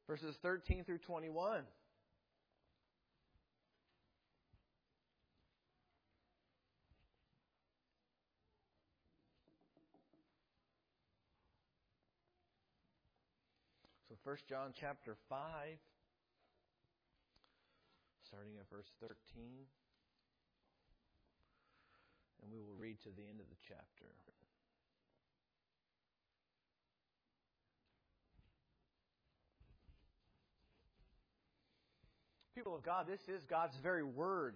verses 13 through 21. So 1 John chapter 5, starting at verse 13. And we will read to the end of the chapter. People of God, this is God's very word.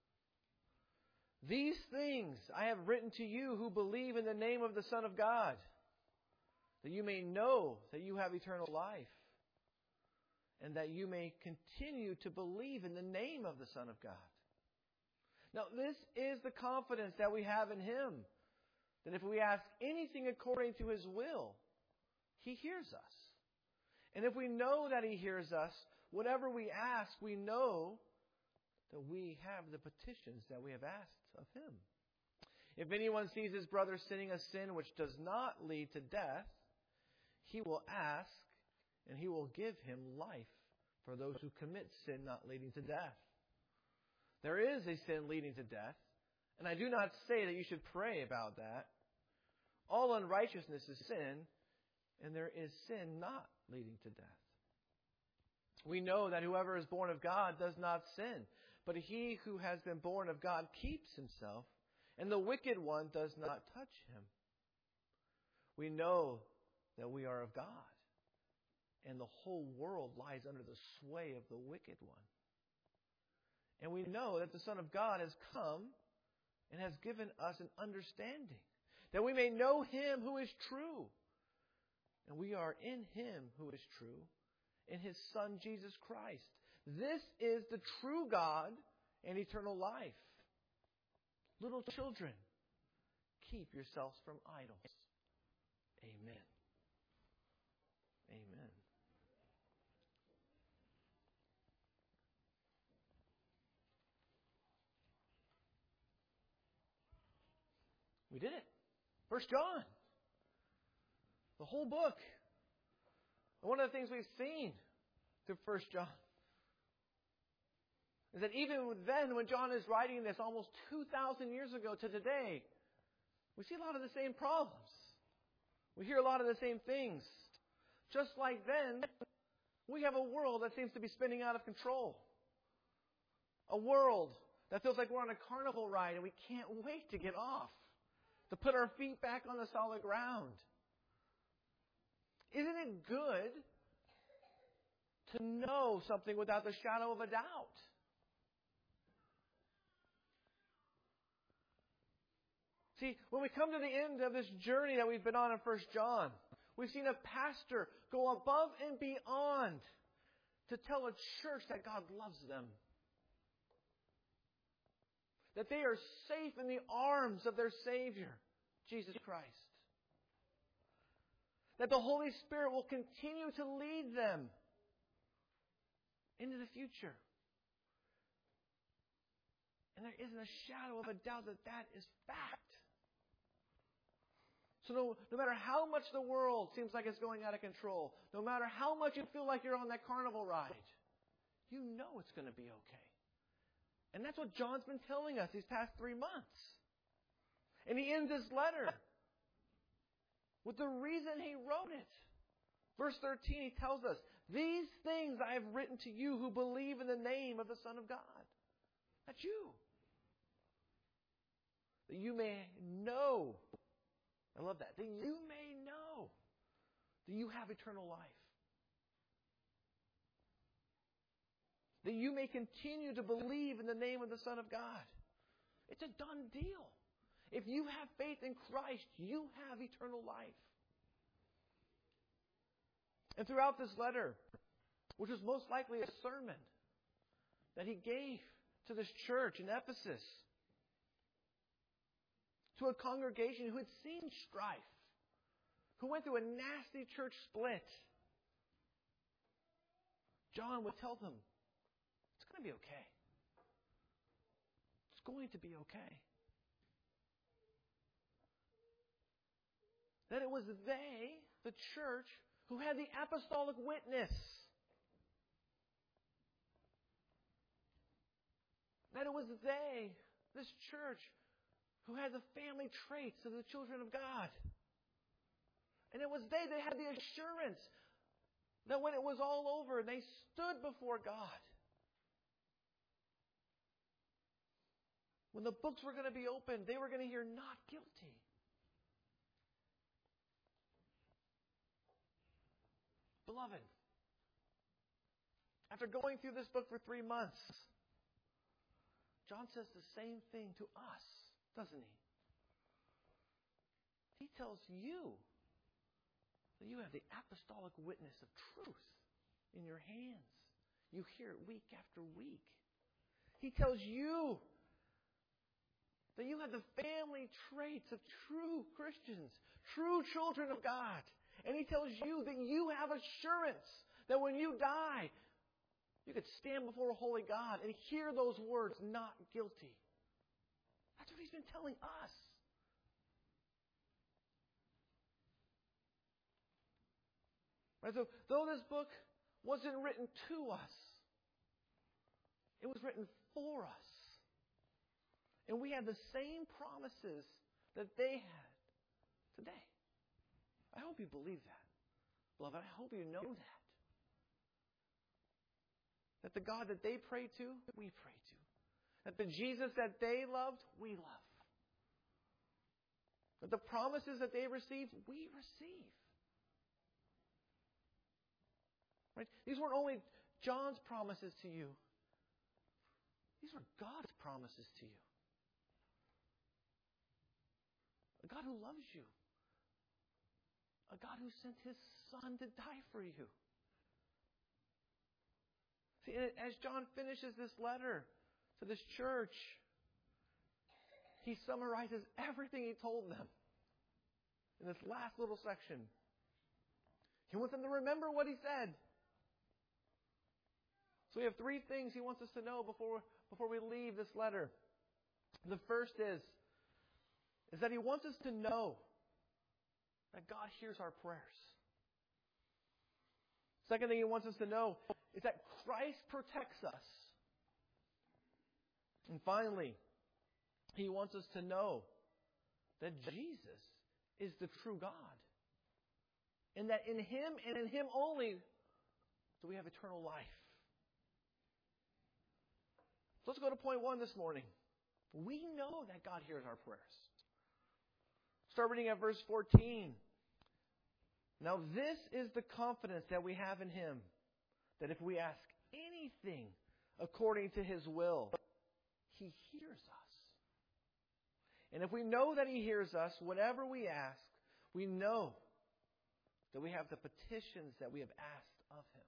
These things I have written to you who believe in the name of the Son of God, that you may know that you have eternal life, and that you may continue to believe in the name of the Son of God. Now, this is the confidence that we have in Him, that if we ask anything according to His will, He hears us. And if we know that He hears us, whatever we ask, we know that we have the petitions that we have asked of Him. If anyone sees his brother sinning a sin which does not lead to death, he will ask, and He will give him life for those who commit sin not leading to death. There is a sin leading to death, and I do not say that you should pray about that. All unrighteousness is sin, and there is sin not leading to death. We know that whoever is born of God does not sin, but he who has been born of God keeps himself, and the wicked one does not touch him. We know that we are of God, and the whole world lies under the sway of the wicked one. And we know that the Son of God has come and has given us an understanding, that we may know Him who is true. And we are in Him who is true, in His Son Jesus Christ. This is the true God and eternal life. Little children, keep yourselves from idols. Amen. Amen. We did it. 1 John. The whole book. And one of the things we've seen through 1 John is that even then, when John is writing this almost 2,000 years ago to today, we see a lot of the same problems. We hear a lot of the same things. Just like then, we have a world that seems to be spinning out of control. A world that feels like we're on a carnival ride and we can't wait to get off, to put our feet back on the solid ground. Isn't it good to know something without the shadow of a doubt? See, when we come to the end of this journey that we've been on in 1 John, we've seen a pastor go above and beyond to tell a church that God loves them. That they are safe in the arms of their Savior, Jesus Christ. That the Holy Spirit will continue to lead them into the future. And there isn't a shadow of a doubt that that is fact. So no matter how much the world seems like it's going out of control, no matter how much you feel like you're on that carnival ride, you know it's going to be okay. And that's what John's been telling us these past 3 months. And he ends this letter with the reason he wrote it. Verse 13, he tells us, "These things I have written to you who believe in the name of the Son of God." That's you. That you may know. I love that. That you may know that you have eternal life. That you may continue to believe in the name of the Son of God. It's a done deal. If you have faith in Christ, you have eternal life. And throughout this letter, which was most likely a sermon that he gave to this church in Ephesus, to a congregation who had seen strife, who went through a nasty church split, John would tell them, it's going to be okay. It's going to be okay. That it was they, the church, who had the apostolic witness. was they, this church, who had the family traits of the children of God. And it was they that had the assurance that when it was all over, they stood before God. When the books were going to be opened, they were going to hear not guilty. Beloved, after going through this book for 3 months, John says the same thing to us, doesn't he? He tells you that you have the apostolic witness of truth in your hands. You hear it week after week. He tells you that you have the family traits of true Christians, true children of God. And He tells you that you have assurance that when you die, you could stand before a holy God and hear those words, not guilty. That's what He's been telling us. Right? So, though this book wasn't written to us, it was written for us. And we have the same promises that they had today. I hope you believe that. Beloved, I hope you know that. That the God that they pray to, we pray to. That the Jesus that they loved, we love. That the promises that they received, we receive. Right? These weren't only John's promises to you. These were God's promises to you. A God who loves you. A God who sent His Son to die for you. See, as John finishes this letter to this church, he summarizes everything he told them in this last little section. He wants them to remember what he said. So we have 3 things he wants us to know before we leave this letter. The first is that he wants us to know that God hears our prayers. Second thing he wants us to know is that Christ protects us. And finally, he wants us to know that Jesus is the true God. And that in Him and in Him only do we have eternal life. So let's go to point 1 this morning. We know that God hears our prayers. Start reading at verse 14. Now this is the confidence that we have in Him, that if we ask anything according to His will, He hears us. And if we know that He hears us, whatever we ask, we know that we have the petitions that we have asked of Him.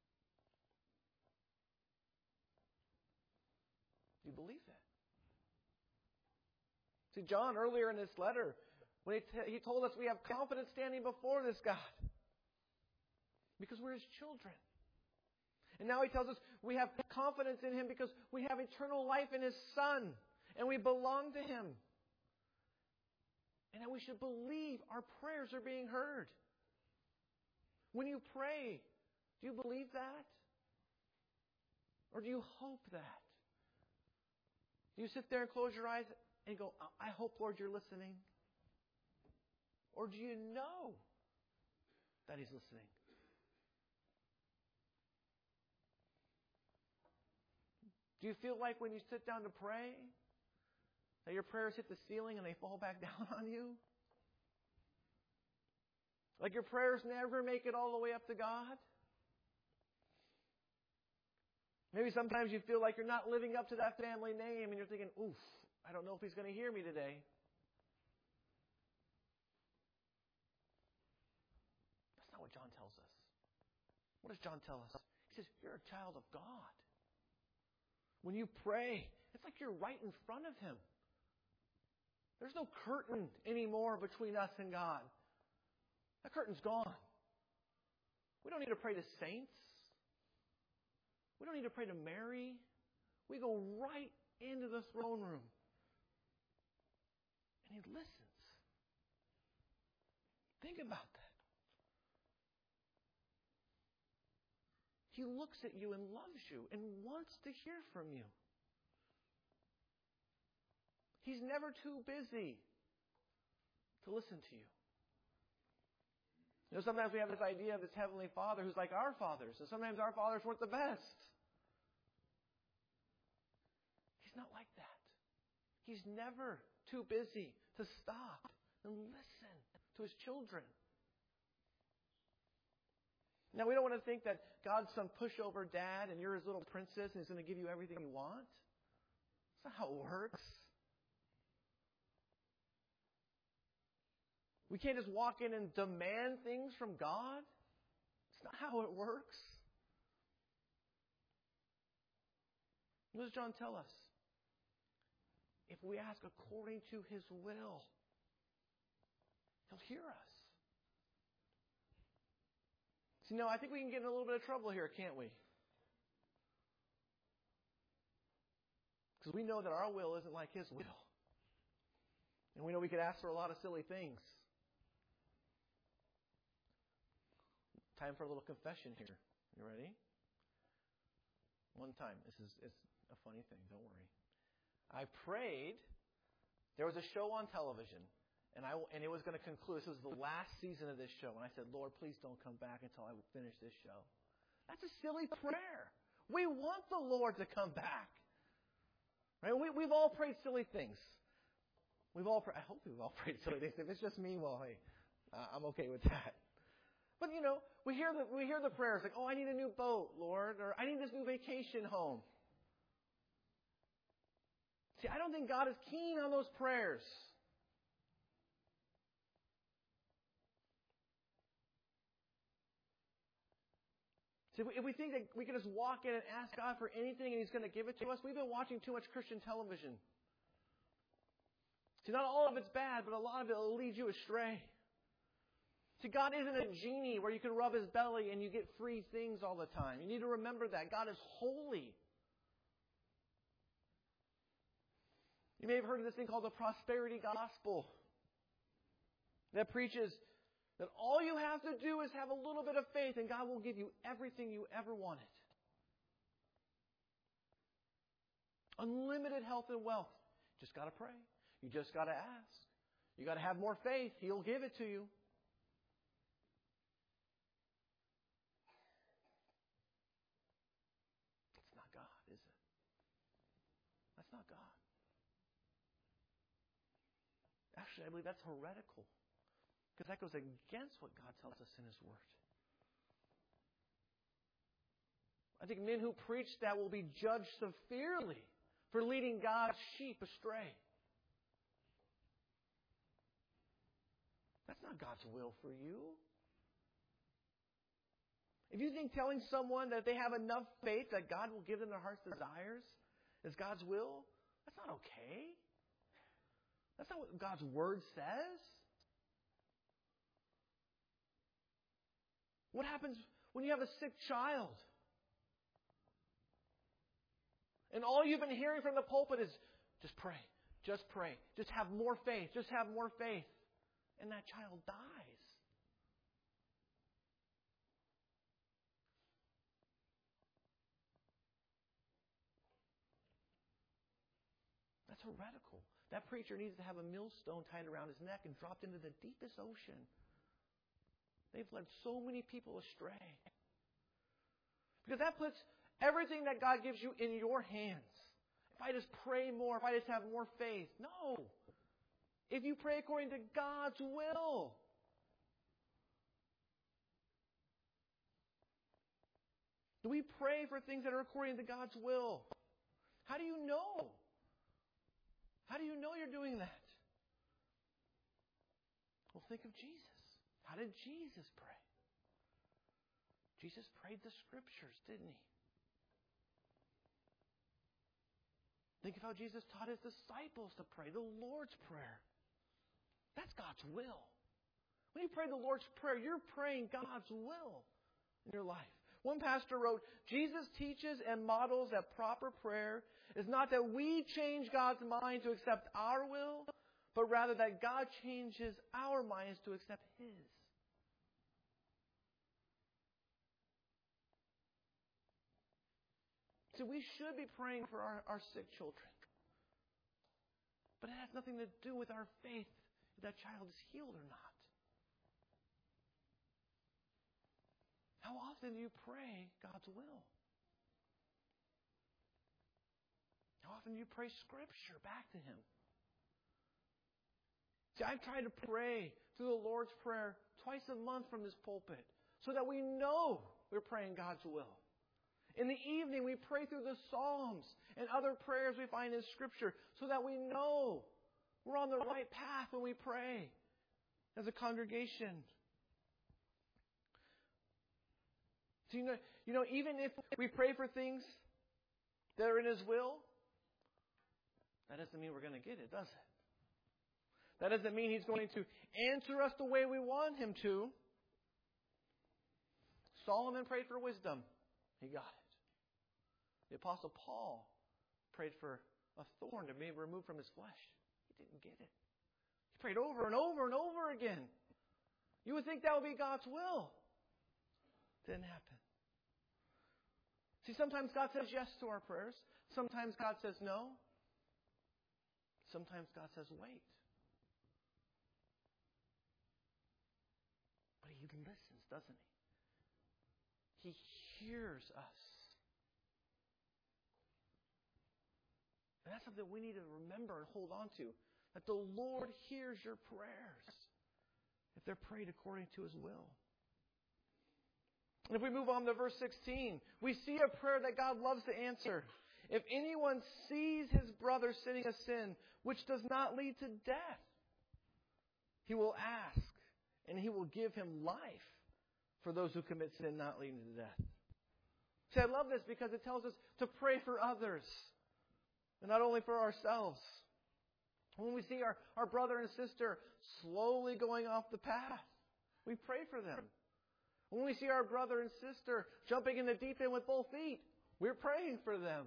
Do you believe that? See, John, earlier in this letter, when he told us we have confidence standing before this God. Because we're His children. And now he tells us we have confidence in Him because we have eternal life in His Son. And we belong to Him. And that we should believe our prayers are being heard. When you pray, do you believe that? Or do you hope that? Do you sit there and close your eyes and go, I hope, Lord, you're listening? Or do you know that He's listening? Do you feel like when you sit down to pray, that your prayers hit the ceiling and they fall back down on you? Like your prayers never make it all the way up to God? Maybe sometimes you feel like you're not living up to that family name and you're thinking, oof, I don't know if He's going to hear me today. That's not what John tells us. What does John tell us? He says, you're a child of God. When you pray, it's like you're right in front of Him. There's no curtain anymore between us and God. That curtain's gone. We don't need to pray to saints. We don't need to pray to Mary. We go right into the throne room. And He listens. Think about that. He looks at you and loves you and wants to hear from you. He's never too busy to listen to you. You know, sometimes we have this idea of this Heavenly Father who's like our fathers, and sometimes our fathers weren't the best. He's not like that. He's never too busy to stop and listen to His children. Now, we don't want to think that God's some pushover dad and you're His little princess and He's going to give you everything you want. That's not how it works. We can't just walk in and demand things from God. It's not how it works. What does John tell us? If we ask according to His will, He'll hear us. See, no, I think we can get in a little bit of trouble here, can't we? Because we know that our will isn't like His will. And we know we could ask for a lot of silly things. Time for a little confession here. You ready? One time. It's a funny thing. Don't worry. I prayed. There was a show on television. And it was going to conclude. This was the last season of this show. And I said, Lord, please don't come back until I finish this show. That's a silly prayer. We want the Lord to come back. Right? We've all prayed silly things. I hope we've all prayed silly things. If it's just me, well, hey, I'm okay with that. But, you know, we hear the prayers like, oh, I need a new boat, Lord, or I need this new vacation home. See, I don't think God is keen on those prayers. See, if we think that we can just walk in and ask God for anything and He's going to give it to us, we've been watching too much Christian television. See, not all of it's bad, but a lot of it will lead you astray. See, God isn't a genie where you can rub His belly and you get free things all the time. You need to remember that. God is holy. You may have heard of this thing called the prosperity gospel that preaches that all you have to do is have a little bit of faith and God will give you everything you ever wanted. Unlimited health and wealth. You just got to pray. You just got to ask. You got to have more faith. He'll give it to you. It's not God, is it? That's not God. Actually, I believe that's heretical. Because that goes against what God tells us in His Word. I think men who preach that will be judged severely for leading God's sheep astray. That's not God's will for you. If you think telling someone that they have enough faith that God will give them their heart's desires is God's will, that's not okay. That's not what God's Word says. What happens when you have a sick child? And all you've been hearing from the pulpit is, just pray, just pray, just have more faith, just have more faith. And that child dies. That's heretical. That preacher needs to have a millstone tied around his neck and dropped into the deepest ocean. They've led so many people astray. Because that puts everything that God gives you in your hands. If I just pray more, if I just have more faith. No. If you pray according to God's will. Do we pray for things that are according to God's will? How do you know? How do you know you're doing that? Well, think of Jesus. How did Jesus pray? Jesus prayed the Scriptures, didn't He? Think of how Jesus taught His disciples to pray, the Lord's Prayer. That's God's will. When you pray the Lord's Prayer, you're praying God's will in your life. One pastor wrote, Jesus teaches and models that proper prayer is not that we change God's mind to accept our will, but rather that God changes our minds to accept His. So we should be praying for our sick children. But it has nothing to do with our faith if that child is healed or not. How often do you pray God's will? How often do you pray Scripture back to Him? See, I've tried to pray through the Lord's Prayer twice a month from this pulpit so that we know we're praying God's will. In the evening, we pray through the Psalms and other prayers we find in Scripture so that we know we're on the right path when we pray as a congregation. So, even if we pray for things that are in His will, that doesn't mean we're going to get it, does it? That doesn't mean He's going to answer us the way we want Him to. Solomon prayed for wisdom. He got it. The Apostle Paul prayed for a thorn to be removed from his flesh. He didn't get it. He prayed over and over and over again. You would think that would be God's will. Didn't happen. See, sometimes God says yes to our prayers. Sometimes God says no. Sometimes God says wait. But He listens, doesn't He? He hears us. And that's something we need to remember and hold on to. That the Lord hears your prayers if they're prayed according to His will. And if we move on to verse 16, we see a prayer that God loves to answer. If anyone sees his brother sinning a sin which does not lead to death, he will ask, and He will give him life for those who commit sin not leading to death. See, I love this because it tells us to pray for others, and not only for ourselves. When we see our brother and sister slowly going off the path, we pray for them. When we see our brother and sister jumping in the deep end with both feet, we're praying for them.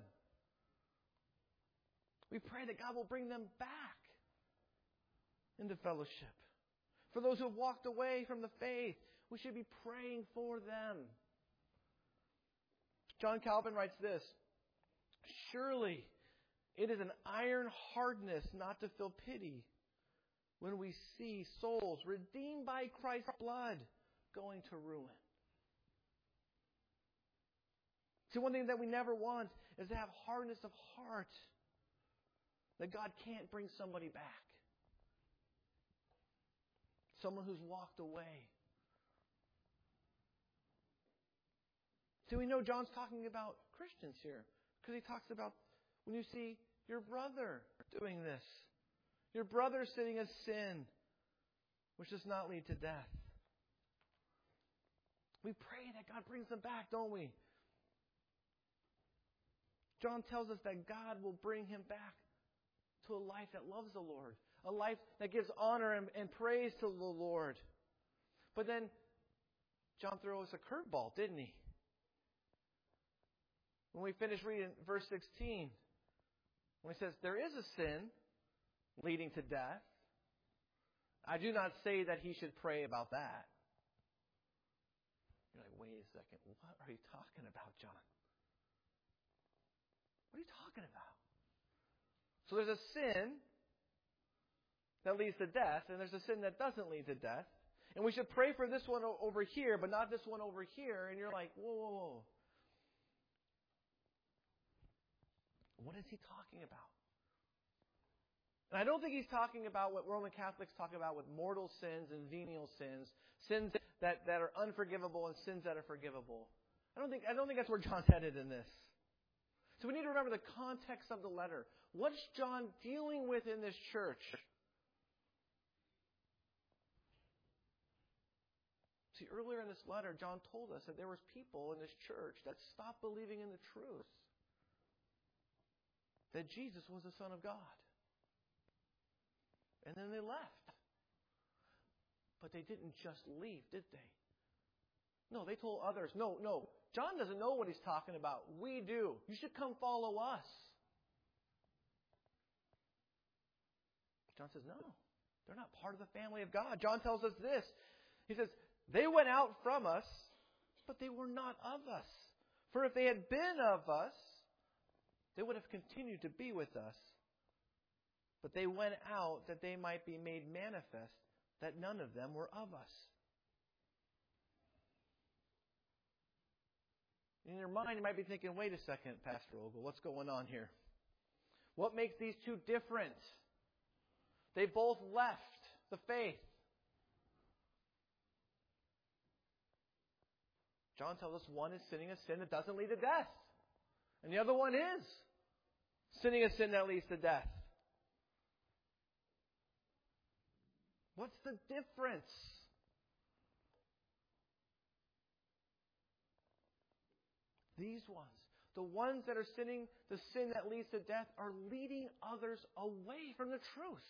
We pray that God will bring them back into fellowship. For those who have walked away from the faith, we should be praying for them. John Calvin writes this: surely it is an iron hardness not to feel pity when we see souls redeemed by Christ's blood going to ruin. See, one thing that we never want is to have hardness of heart, that God can't bring somebody back. Someone who's walked away. So we know John's talking about Christians here, because he talks about when you see your brother doing this, your brother sinning a sin which does not lead to death. We pray that God brings them back, don't we? John tells us that God will bring him back to a life that loves the Lord, a life that gives honor and praise to the Lord. But then John threw us a curveball, didn't he? When we finish reading verse 16, when he says, there is a sin leading to death, I do not say that he should pray about that. You're like, wait a second, what are you talking about, John? What are you talking about? So there's a sin that leads to death, and there's a sin that doesn't lead to death. And we should pray for this one over here, but not this one over here. And you're like, whoa. What is he talking about? And I don't think he's talking about what Roman Catholics talk about with mortal sins and venial sins, sins that are unforgivable and sins that are forgivable. I don't think that's where John's headed in this. So we need to remember the context of the letter. What's John dealing with in this church? See, earlier in this letter, John told us that there was people in this church that stopped believing in the truth that Jesus was the Son of God. And then they left. But they didn't just leave, did they? No, they told others, no, John doesn't know what he's talking about. We do. You should come follow us. John says, no, they're not part of the family of God. John tells us this. He says, they went out from us, but they were not of us. For if they had been of us, they would have continued to be with us. But they went out that they might be made manifest that none of them were of us. In your mind, you might be thinking, wait a second, Pastor Ogle, what's going on here? What makes these two different? They both left the faith. John tells us one is sinning a sin that doesn't lead to death. And the other one is sinning a sin that leads to death. What's the difference? These ones, the ones that are sinning the sin that leads to death, are leading others away from the truth.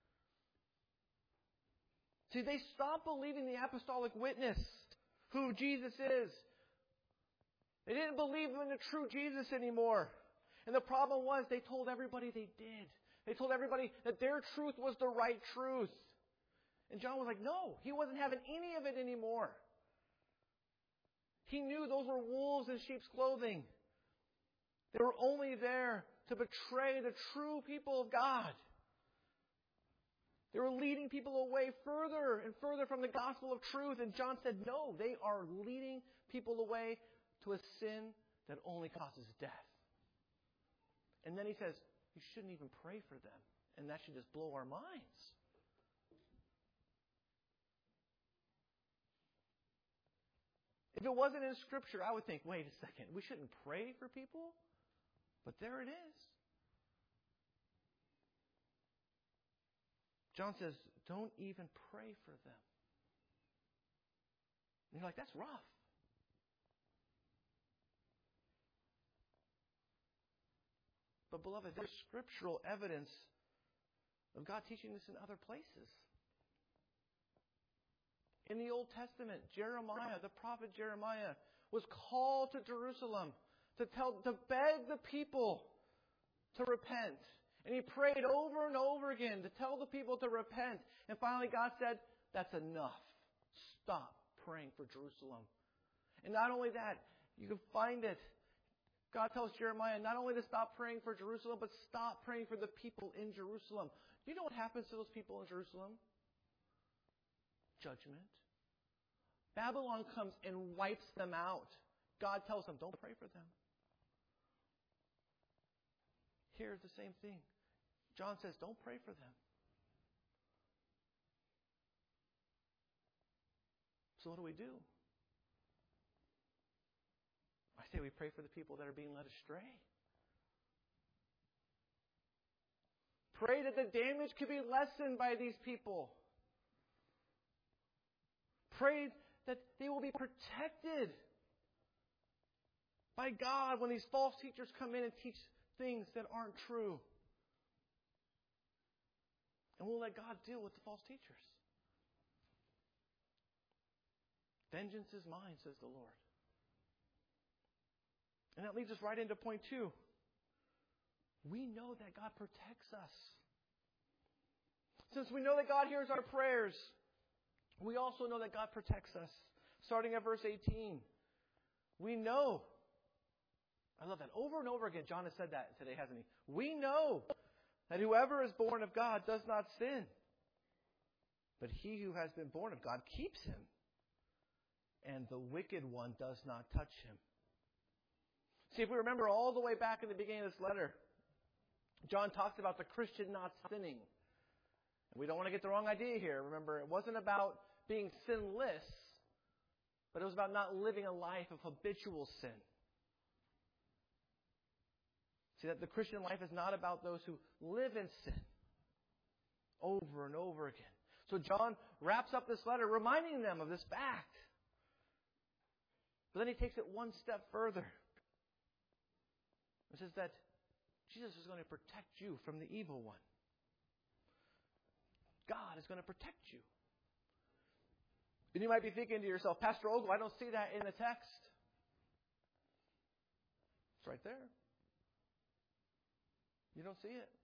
See, they stopped believing the apostolic witness, who Jesus is. They didn't believe in the true Jesus anymore. And the problem was they told everybody they did. They told everybody that their truth was the right truth. And John was like, no, he wasn't having any of it anymore. He knew those were wolves in sheep's clothing. They were only there to betray the true people of God. They were leading people away further and further from the gospel of truth. And John said, no, they are leading people away to a sin that only causes death. And then he says, you shouldn't even pray for them. And that should just blow our minds. If it wasn't in Scripture, I would think, wait a second, we shouldn't pray for people? But there it is. John says, don't even pray for them. And you're like, that's rough. But beloved, there's scriptural evidence of God teaching this in other places. In the Old Testament, Jeremiah, the prophet Jeremiah, was called to Jerusalem to beg the people to repent. And he prayed over and over again to tell the people to repent. And finally God said, that's enough. Stop praying for Jerusalem. And not only that, you can find it. God tells Jeremiah not only to stop praying for Jerusalem, but stop praying for the people in Jerusalem. Do you know what happens to those people in Jerusalem? Judgment. Babylon comes and wipes them out. God tells them, don't pray for them. Here's the same thing. John says, don't pray for them. So what do? I say we pray for the people that are being led astray. Pray that the damage could be lessened by these people. Pray that they will be protected by God when these false teachers come in and teach things that aren't true. And we'll let God deal with the false teachers. Vengeance is mine, says the Lord. And that leads us right into point 2. We know that God protects us. Since we know that God hears our prayers, we also know that God protects us. Starting at verse 18. We know. I love that. Over and over again, John has said that today, hasn't he? We know that whoever is born of God does not sin. But he who has been born of God keeps him. And the wicked one does not touch him. See, if we remember all the way back in the beginning of this letter, John talks about the Christian not sinning. And we don't want to get the wrong idea here. Remember, it wasn't about being sinless, but it was about not living a life of habitual sin. See, that the Christian life is not about those who live in sin over and over again. So John wraps up this letter reminding them of this fact. But then he takes it one step further. It says that Jesus is going to protect you from the evil one. God is going to protect you. And you might be thinking to yourself, Pastor Ogle, I don't see that in the text. It's right there. You don't see it.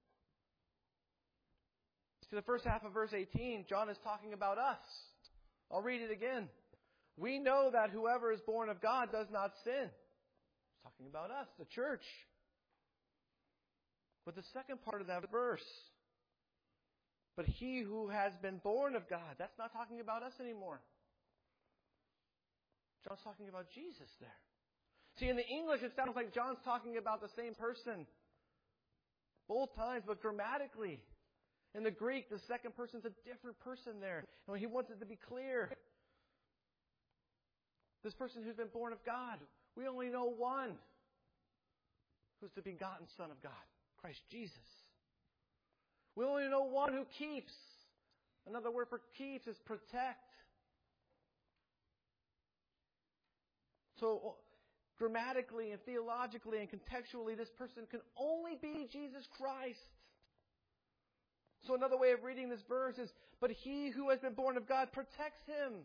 See, the first half of verse 18, John is talking about us. I'll read it again. We know that whoever is born of God does not sin. He's talking about us, the church. But the second part of that verse, But he who has been born of God. That's not talking about us anymore. John's talking about Jesus there. See, in the English, it sounds like John's talking about the same person both times, but grammatically. In the Greek, the second person's a different person there. And he wants it to be clear. This person who's been born of God, we only know one who's the begotten Son of God, Christ Jesus. We only know one who keeps. Another word for keeps is protect. So, grammatically and theologically and contextually, this person can only be Jesus Christ. So another way of reading this verse is, but he who has been born of God protects him.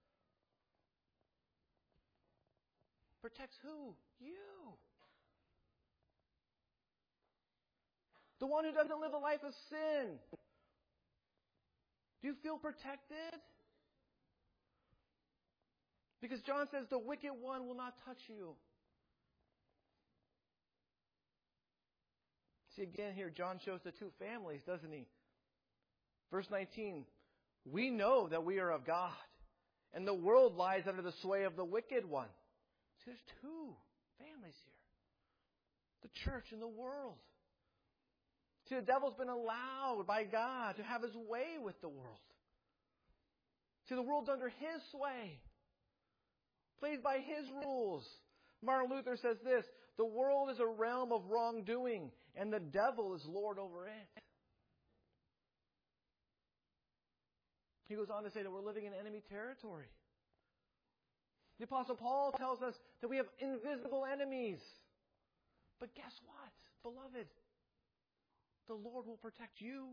Protects who? You. The one who doesn't live a life of sin. Do you feel protected? Because John says the wicked one will not touch you. See, again here, John shows the two families, doesn't he? Verse 19, we know that we are of God, and the world lies under the sway of the wicked one. See, there's two families here. The church and the world. See, the devil's been allowed by God to have his way with the world. See, the world's under his sway. Plays by his rules. Martin Luther says this, the world is a realm of wrongdoing, and the devil is Lord over it. He goes on to say that we're living in enemy territory. The Apostle Paul tells us that we have invisible enemies. But guess what, beloved? The Lord will protect you.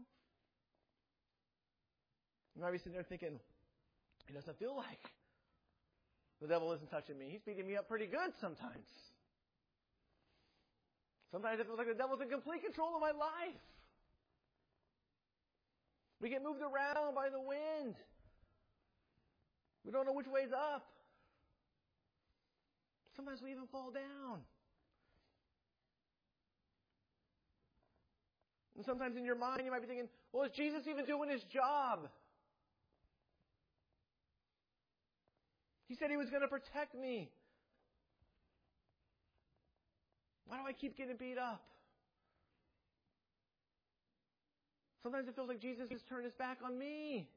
You might be sitting there thinking, it doesn't feel like the devil isn't touching me. He's beating me up pretty good sometimes. Sometimes it feels like the devil's in complete control of my life. We get moved around by the wind. We don't know which way's up. Sometimes we even fall down. And sometimes in your mind you might be thinking, well, is Jesus even doing his job? He said he was going to protect me. Why do I keep getting beat up? Sometimes it feels like Jesus has turned his back on me.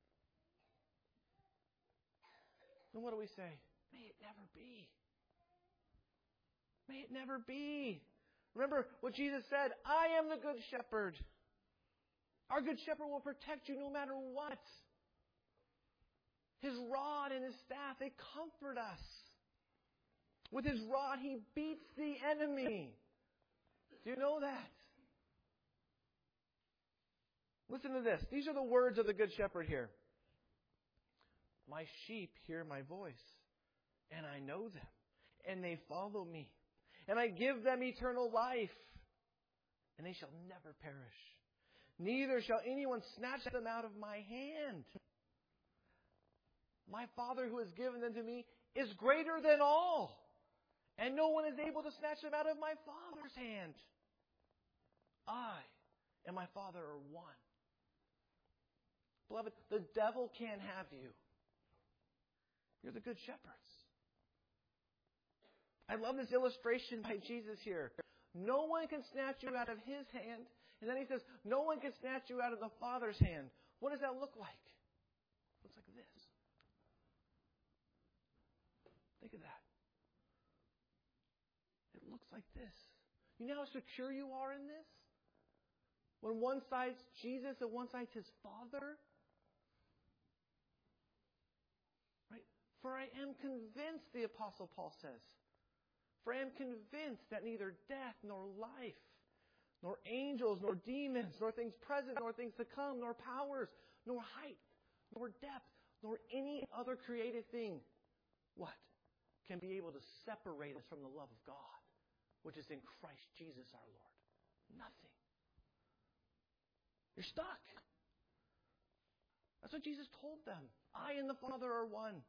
And what do we say? May it never be. May it never be. Remember what Jesus said, I am the good shepherd. Our good shepherd will protect you no matter what. His rod and his staff, they comfort us. With his rod, he beats the enemy. Do you know that? Listen to this. These are the words of the Good Shepherd here. My sheep hear my voice, and I know them, and they follow me. And I give them eternal life, and they shall never perish. Neither shall anyone snatch them out of my hand. My Father who has given them to me is greater than all, and no one is able to snatch them out of my Father's hand. I and my Father are one. Beloved, the devil can't have you. You're the good shepherds. I love this illustration by Jesus here. No one can snatch you out of his hand. And then he says, no one can snatch you out of the Father's hand. What does that look like? It looks like this. Think of that. It looks like this. You know how secure you are in this? When one side's Jesus and one side's his Father? Right? For I am convinced, the Apostle Paul says, for I am convinced that neither death nor life, nor angels, nor demons, nor things present, nor things to come, nor powers, nor height, nor depth, nor any other created thing, what? Can be able to separate us from the love of God, which is in Christ Jesus our Lord. Nothing. You're stuck. That's what Jesus told them. I and the Father are one.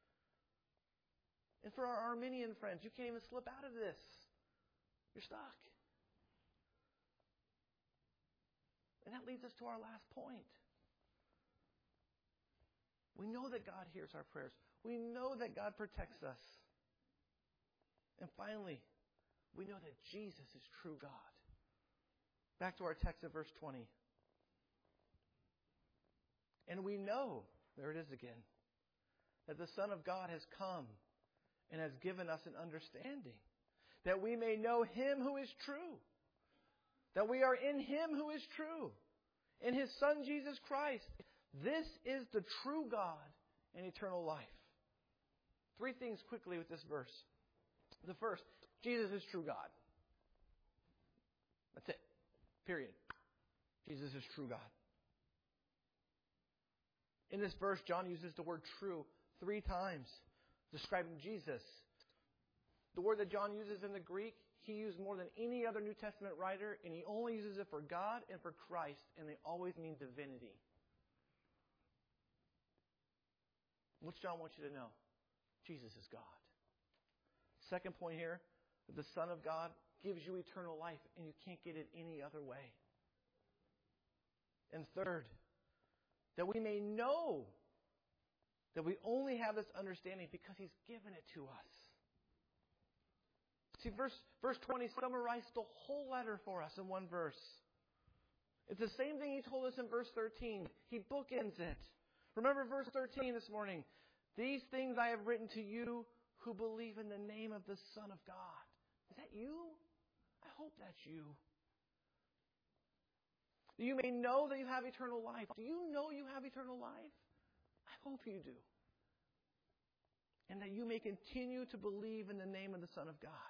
And for our Arminian friends, you can't even slip out of this. You're stuck. And that leads us to our last point. We know that God hears our prayers. We know that God protects us. And finally, we know that Jesus is true God. Back to our text of verse 20. And we know, there it is again, that the Son of God has come and has given us an understanding, that we may know Him who is true, that we are in Him who is true, in His Son Jesus Christ. This is the true God and eternal life. Three things quickly with this verse. The first, Jesus is true God. That's it. Period. Jesus is true God. In this verse, John uses the word true 3 times, describing Jesus. The word that John uses in the Greek, he used more than any other New Testament writer, and he only uses it for God and for Christ, and they always mean divinity. What's John want you to know? Jesus is God. Second point here, that the Son of God gives you eternal life, and you can't get it any other way. And third, that we may know that we only have this understanding because He's given it to us. See, verse 20 summarized the whole letter for us in one verse. It's the same thing He told us in verse 13. He bookends it. Remember verse 13 this morning. These things I have written to you who believe in the name of the Son of God. Is that you? I hope that's you. You may know that you have eternal life. Do you know you have eternal life? I hope you do. And that you may continue to believe in the name of the Son of God.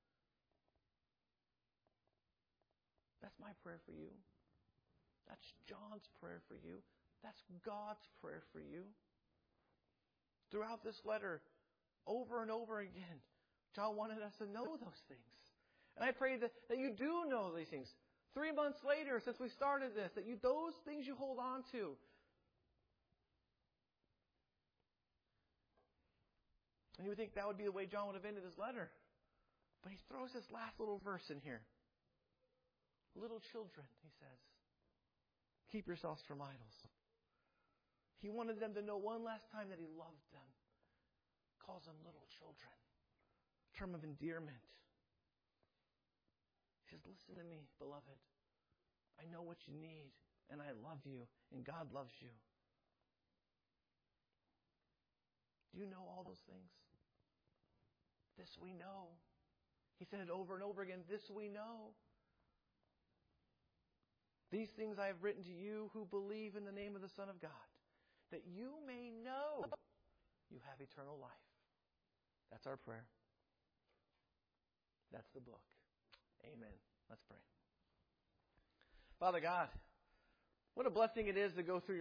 That's my prayer for you. That's John's prayer for you. That's God's prayer for you. Throughout this letter, over and over again, John wanted us to know those things. And I pray that you do know these things. 3 months later, since we started this, that those things you hold on to. And you would think that would be the way John would have ended his letter. But he throws this last little verse in here. Little children, he says, keep yourselves from idols. He wanted them to know one last time that He loved them. Calls them little children. A term of endearment. He says, listen to me, beloved. I know what you need, and I love you, and God loves you. Do you know all those things? This we know. He said it over and over again. This we know. These things I have written to you who believe in the name of the Son of God, that you may know you have eternal life. That's our prayer. That's the book. Amen. Let's pray. Father God, what a blessing it is to go through your